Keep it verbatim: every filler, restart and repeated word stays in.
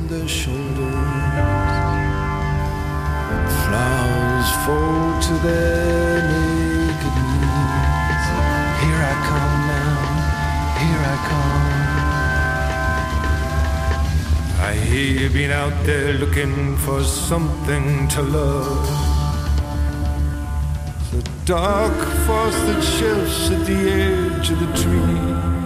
their shoulders. Flowers fall to their naked knees. Here I come now, here I come. I hear you've been out there looking for something to love. The dark frosted shelves at the edge of the tree.